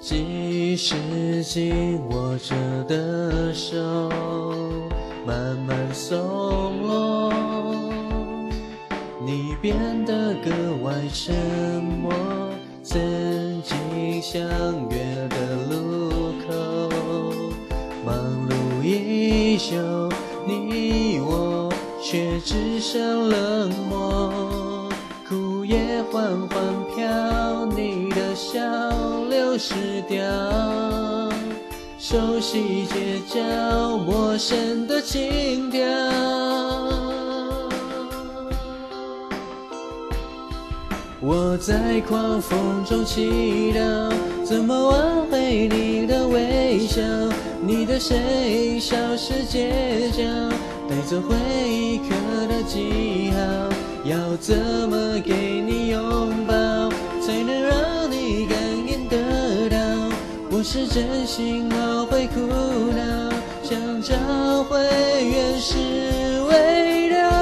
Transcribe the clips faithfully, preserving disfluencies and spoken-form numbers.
几时紧握着的手慢慢松落，你变得格外沉默。曾经相约的路口，忙碌一宿，你我却只剩冷漠。枯叶缓缓飘，你的笑流失掉，熟悉街角，陌生的情调。我在狂风中祈祷，怎么挽回你的微笑？你的身影消失街角，带走回忆刻的记号。要怎么给你拥抱，才能让你感应得到？我是真心懊悔苦恼，想找回原始味道。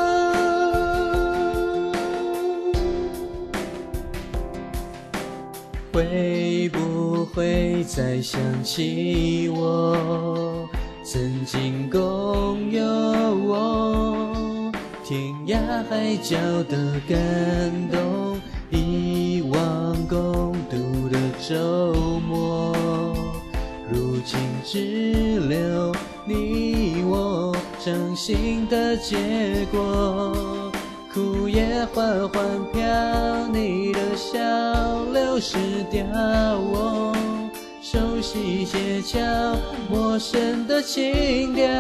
会不会再想起我曾经共有我天涯海角的感动，一忘共度的周末，如今只留你我掌心的结果。枯叶缓缓飘，你的笑流失掉，我熟悉街角，陌生的情调。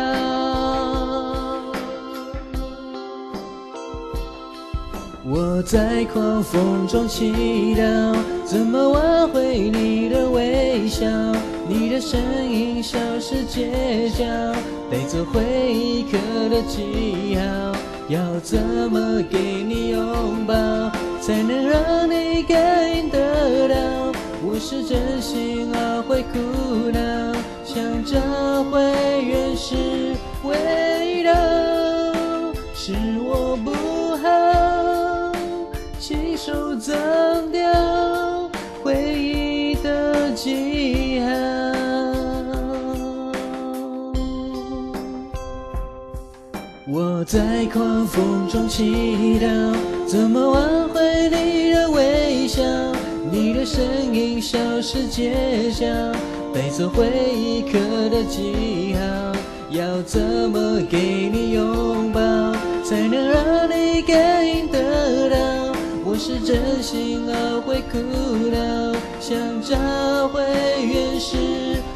我在狂风中祈祷，怎么挽回你的微笑？你的身影消失街角，带走回忆刻的记号。要怎么给你拥抱，才能让你感应得到？我是真心懊悔苦恼，想找回原始味道。是我不好，亲手脏掉回忆的记号。我在狂风中祈祷，怎么挽回你的微笑？你的身影消失街角，带走回忆刻的记号。要怎么给你拥抱，才能让你感应得到？我是真心懊悔苦恼，想找回原始